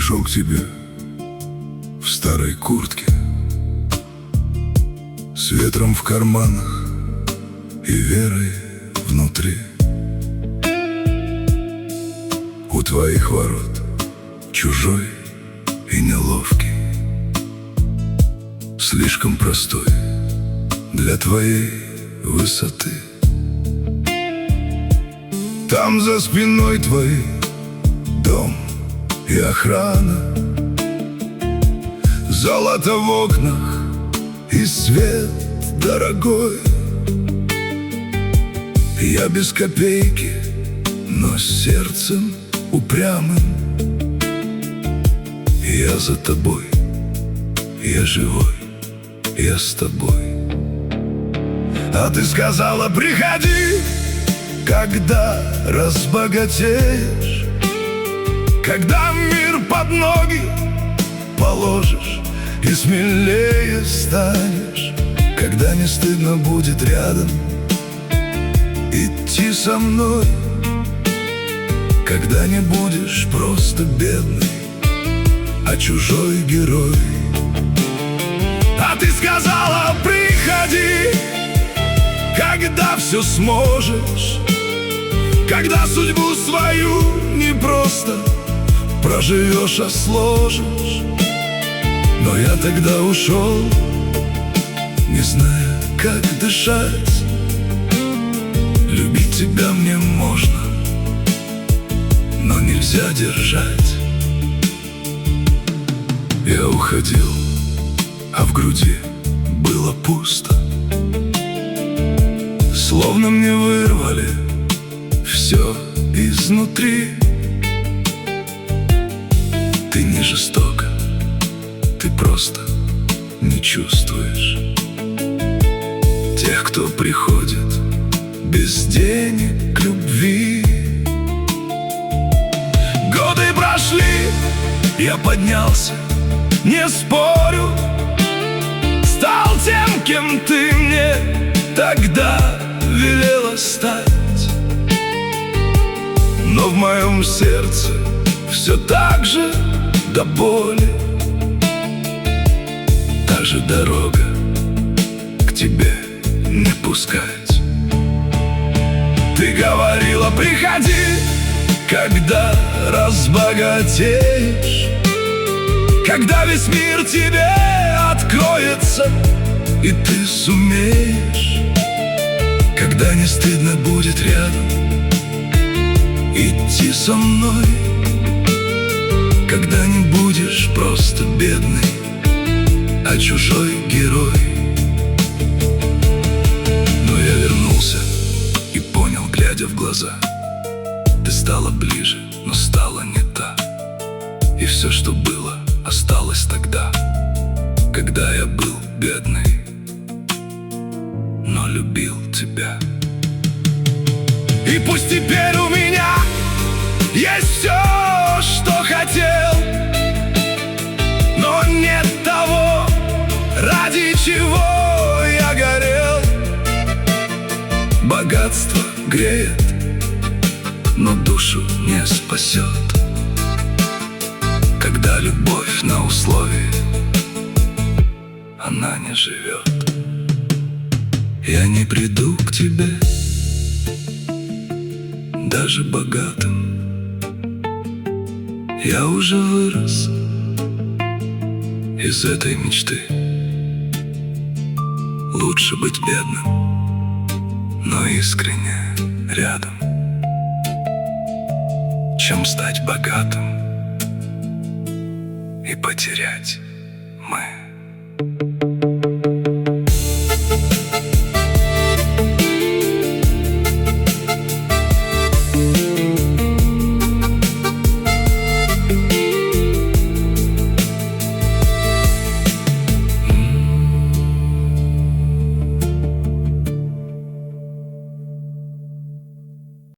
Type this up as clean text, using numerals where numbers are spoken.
пришел к тебе в старой куртке, с ветром в карманах и верой внутри. У твоих ворот чужой и неловкий, слишком простой для твоей высоты. Там за спиной твоей дом и охрана, золото в окнах и свет дорогой. Я без копейки, но с сердцем упрямым. Я за тобой, я живой, я с тобой. А ты сказала: приходи, когда разбогатеешь, когда мир под ноги положишь и смелее станешь, когда не стыдно будет рядом идти со мной, когда не будешь просто бедный, а чужой герой. А ты сказала: приходи, когда все сможешь, когда судьбу свою не просто проживешь, а сложишь. Но я тогда ушел, не зная, как дышать. Любить тебя мне можно, но нельзя держать. Я уходил, а в груди было пусто, словно мне вырвали все изнутри. Ты не жестока, ты просто не чувствуешь тех, кто приходит без денег к любви. Годы прошли, я поднялся, не спорю, стал тем, кем ты мне тогда велела стать. Но в моем сердце все так же до боли, та же дорога к тебе не пускать. Ты говорила: приходи, когда разбогатеешь, когда весь мир тебе откроется, и ты сумеешь, когда не стыдно будет рядом идти со мной, когда не будешь просто бедный, а чужой герой. Но я вернулся и понял, глядя в глаза: ты стала ближе, но стала не та. И все, что было, осталось тогда, когда я был бедный, но любил тебя. И пусть теперь у меня есть все, что хотел, но нет того, ради чего я горел. Богатство греет, но душу не спасет, когда любовь на условии, она не живет. Я не приду к тебе даже богатым, я уже вырос из этой мечты. Лучше быть бедным, но искренне рядом, чем стать богатым и потерять